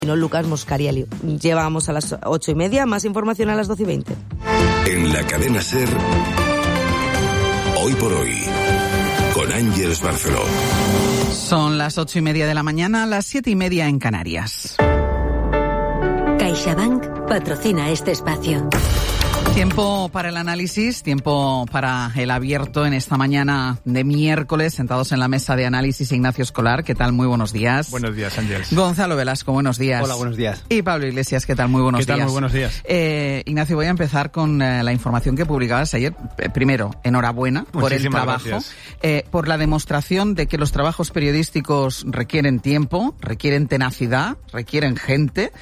Lucas Moscarielli. Llevamos a las 8:30, más información a las 12:20. En la cadena SER, Hoy por Hoy, con Ángeles Barceló. Son las 8:30 de la mañana, las 7:30 en Canarias. CaixaBank patrocina este espacio. Tiempo para el análisis, tiempo para el abierto en esta mañana de miércoles, sentados en la mesa de análisis. Ignacio Escolar, ¿qué tal? Muy buenos días. Buenos días, Ángeles. Gonzalo Velasco, buenos días. Hola, buenos días. Y Pablo Iglesias, ¿qué tal? Muy buenos días. ¿Qué tal? Muy buenos días. Ignacio, voy a empezar con la información que publicabas ayer. Primero, enhorabuena por el trabajo, por la demostración de que los trabajos periodísticos requieren tiempo, requieren tenacidad, requieren gente,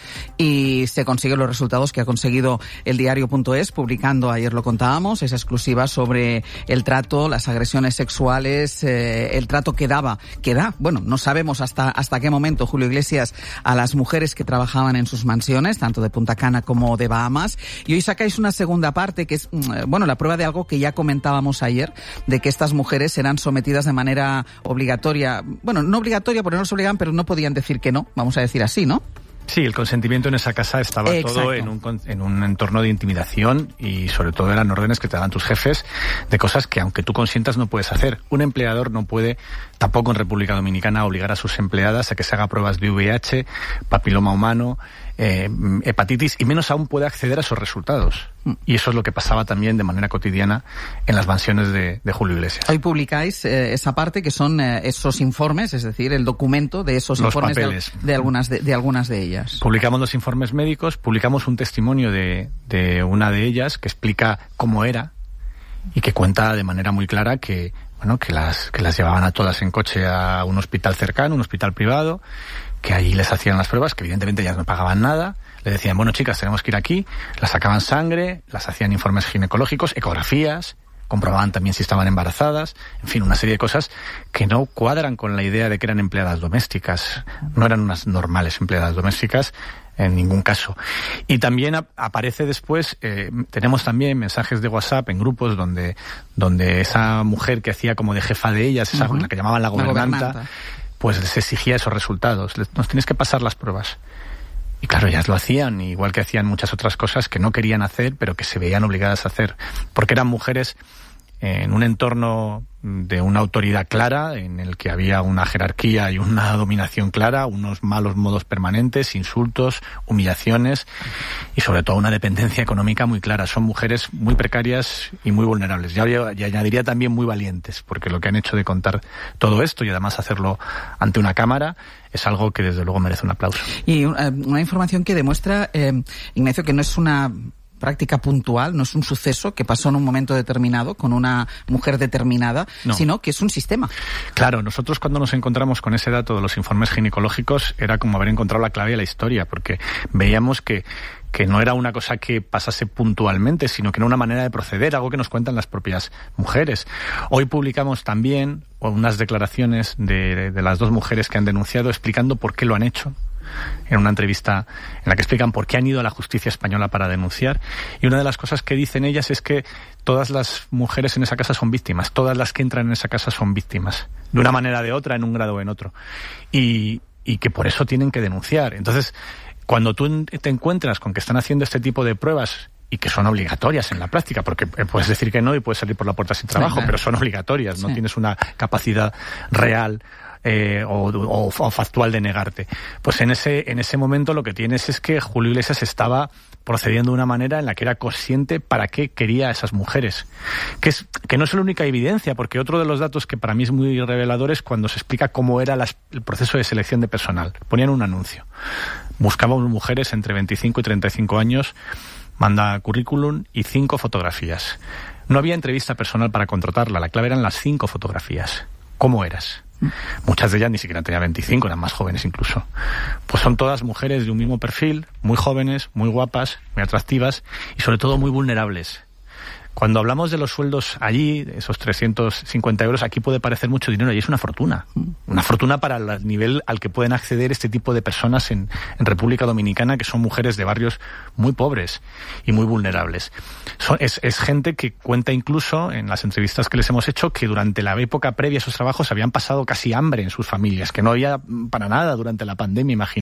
y se consiguen los resultados que ha conseguido el diario.es, publicando, ayer lo contábamos, esa exclusiva sobre el trato, las agresiones sexuales, el trato que da, bueno, no sabemos hasta qué momento, Julio Iglesias, a las mujeres que trabajaban en sus mansiones, tanto de Punta Cana como de Bahamas. Y hoy sacáis una segunda parte que es, bueno, la prueba de algo que ya comentábamos ayer, de que estas mujeres eran sometidas de manera obligatoria, bueno, no obligatoria porque no se obligaban, pero no podían decir que no, vamos a decir así, ¿no? Sí, el consentimiento en esa casa estaba todo en un entorno de intimidación, y sobre todo eran órdenes que te daban tus jefes de cosas que, aunque tú consientas, no puedes hacer. Un empleador no puede, tampoco en República Dominicana, obligar a sus empleadas a que se haga pruebas de VIH, papiloma humano, hepatitis, y menos aún puede acceder a esos resultados. Y eso es lo que pasaba también de manera cotidiana en las mansiones de Julio Iglesias. Hoy publicáis esa parte que son esos informes, es decir, el documento de esos los informes papeles. de algunas de ellas. Publicamos los informes médicos, publicamos un testimonio de una de ellas que explica cómo era y que cuenta de manera muy clara que, bueno, que las llevaban a todas en coche a un hospital cercano, un hospital privado, que allí les hacían las pruebas, que evidentemente ellas no pagaban nada. Le decían, bueno, chicas, tenemos que ir aquí, las sacaban sangre, las hacían informes ginecológicos, ecografías, comprobaban también si estaban embarazadas, en fin, una serie de cosas que no cuadran con la idea de que eran empleadas domésticas. No eran unas normales empleadas domésticas en ningún caso. Y también aparece después, tenemos también mensajes de WhatsApp en grupos donde esa mujer que hacía como de jefa de ellas, esa la que llamaban la gobernanta, pues les exigía esos resultados. Nos tienes que pasar las pruebas. Y claro, ellas lo hacían, igual que hacían muchas otras cosas que no querían hacer, pero que se veían obligadas a hacer, porque eran mujeres en un entorno de una autoridad clara, en el que había una jerarquía y una dominación clara, unos malos modos permanentes, insultos, humillaciones y sobre todo una dependencia económica muy clara. Son mujeres muy precarias y muy vulnerables. Yo añadiría también muy valientes, porque lo que han hecho de contar todo esto y además hacerlo ante una cámara es algo que desde luego merece un aplauso. Y una información que demuestra, Ignacio, que no es una práctica puntual, no es un suceso que pasó en un momento determinado con una mujer determinada, no, sino que es un sistema. Claro, nosotros cuando nos encontramos con ese dato de los informes ginecológicos era como haber encontrado la clave de la historia, porque veíamos que no era una cosa que pasase puntualmente, sino que era una manera de proceder, algo que nos cuentan las propias mujeres. Hoy publicamos también unas declaraciones de las dos mujeres que han denunciado explicando por qué lo han hecho, en una entrevista en la que explican por qué han ido a la justicia española para denunciar. Y una de las cosas que dicen ellas es que todas las mujeres en esa casa son víctimas, todas las que entran en esa casa son víctimas, de una manera o de otra, en un grado o en otro, y que por eso tienen que denunciar. Entonces, cuando tú te encuentras con que están haciendo este tipo de pruebas y que son obligatorias en la práctica, porque puedes decir que no y puedes salir por la puerta sin trabajo, sí, claro, pero son obligatorias, no tienes una capacidad real o factual de negarte. Pues en ese momento lo que tienes es que Julio Iglesias estaba procediendo de una manera en la que era consciente para qué quería a esas mujeres. Que no es la única evidencia, porque otro de los datos que para mí es muy revelador es cuando se explica cómo era el proceso de selección de personal. Ponían un anuncio. Buscaban mujeres entre 25 y 35 años, manda currículum y 5 fotografías. No había entrevista personal para contratarla, la clave eran las 5 fotografías. ¿Cómo eras? Muchas de ellas ni siquiera tenían 25, eran más jóvenes incluso. Pues son todas mujeres de un mismo perfil, muy jóvenes, muy guapas, muy atractivas y sobre todo muy vulnerables. Cuando hablamos de los sueldos allí, esos 350 euros, aquí puede parecer mucho dinero y es una fortuna. Una fortuna para el nivel al que pueden acceder este tipo de personas en República Dominicana, que son mujeres de barrios muy pobres y muy vulnerables. Es gente que cuenta incluso en las entrevistas que les hemos hecho que durante la época previa a esos trabajos habían pasado casi hambre en sus familias, que no había para nada durante la pandemia, imagínate.